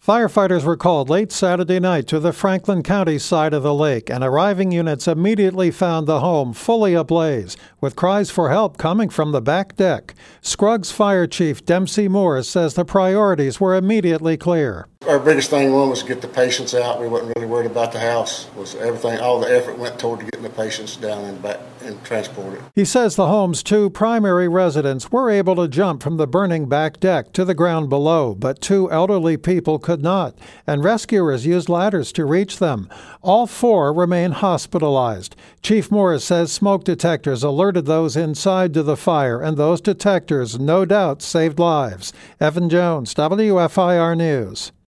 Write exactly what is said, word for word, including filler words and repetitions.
Firefighters were called late Saturday night to the Franklin County side of the lake, and arriving units immediately found the home fully ablaze, with cries for help coming from the back deck. Scruggs Fire Chief Dempsey Moore says the priorities were immediately clear. Our biggest thing one was to get the patients out. We wasn't really worried about the house. Was everything, all the effort went toward getting the patients down and back and transported. He says the home's two primary residents were able to jump from the burning back deck to the ground below, but two elderly people could not, and rescuers used ladders to reach them. All four remain hospitalized. Chief Morris says smoke detectors alerted those inside to the fire, and those detectors no doubt saved lives. Evan Jones, W F I R News.